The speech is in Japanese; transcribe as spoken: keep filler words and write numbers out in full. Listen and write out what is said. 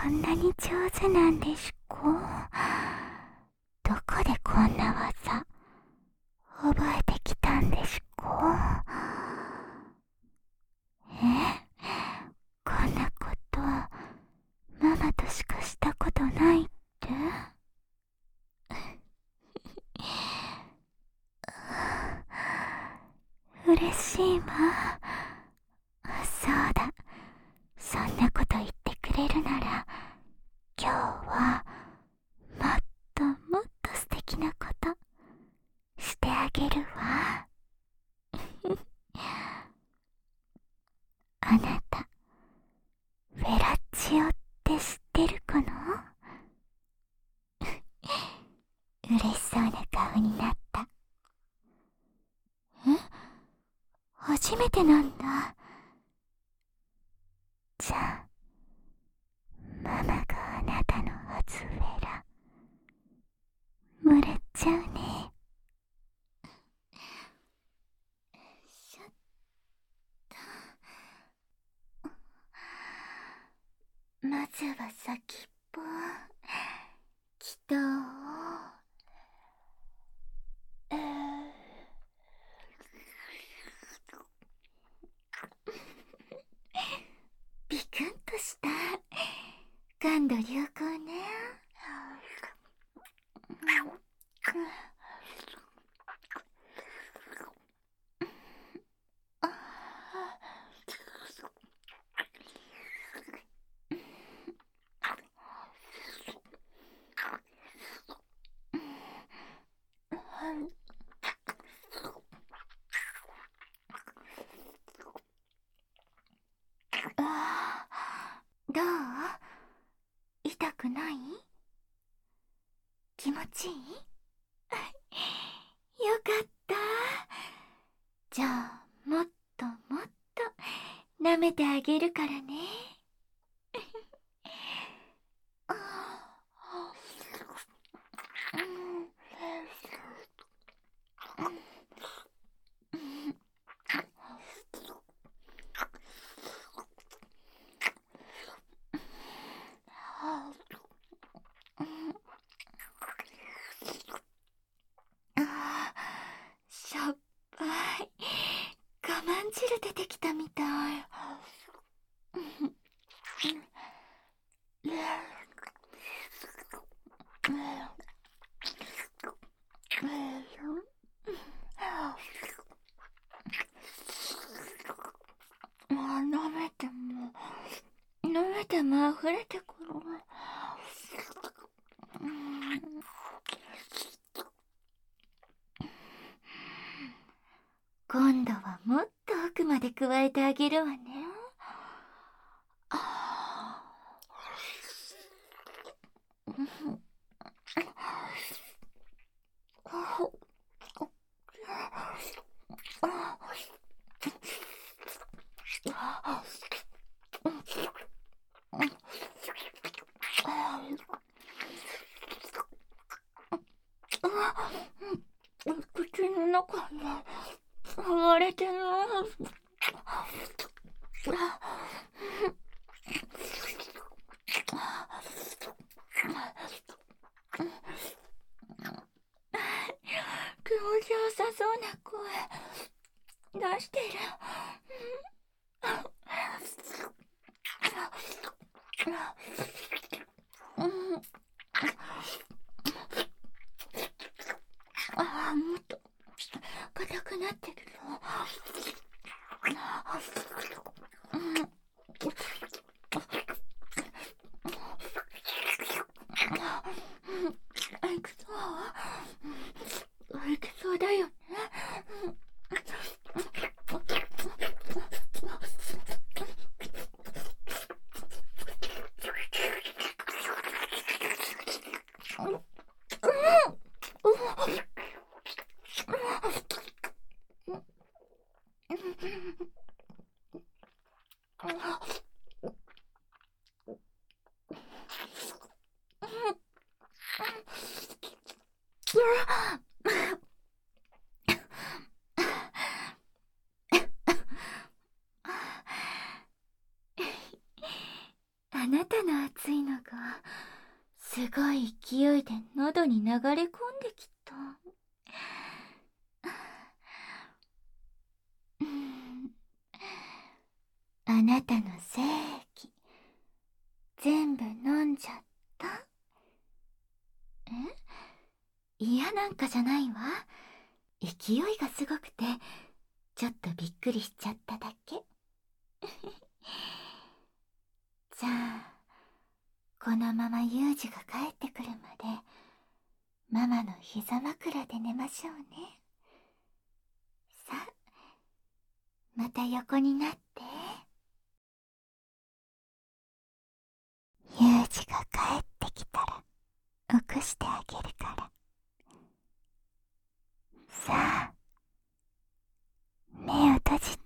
んなに上手なんでしゅこ。どこでこんな技覚えてきたんでしゅこ。え、こんなことママとしかしたことないって。嬉しいわ。そうだ、そんなこと言ってくれるなら今日はもっともっと素敵なことしてあげるわ。あなたフェラチオって知ってるかな。嬉しそうな顔になった。え、初めてなんだ。じゃあママがあなたの初フェラもらっちゃうね。しょっと、まずは先っぽ祈祷を。えービクンとした感度流行ね。どう？痛くない？気持ちいい？よかった。じゃあもっともっと舐めてあげるからね。あー、しょっぱい。我慢汁出てきたみたい。まあ、舐めても舐めても溢れてくる。今度はもっと奥まで加えてあげるわね。あ口の中が剥がれてる。気持ちよさそうな声出してる。ああ、もっと硬くなってるよ。いくそういけそうだよね。ああなたの熱いのがすごい勢いで喉に流れ込んできた。うん、あなたの精液全部飲んじゃった？え？嫌なんかじゃないわ。勢いがすごくてちょっとびっくりしちゃっただけ。じゃあこのままユウジが帰ってくるまでママの膝枕で寝ましょうね。さあ、また横になって。ユウジが帰ってきたら起こしてあげるから。さあ、目を閉じて。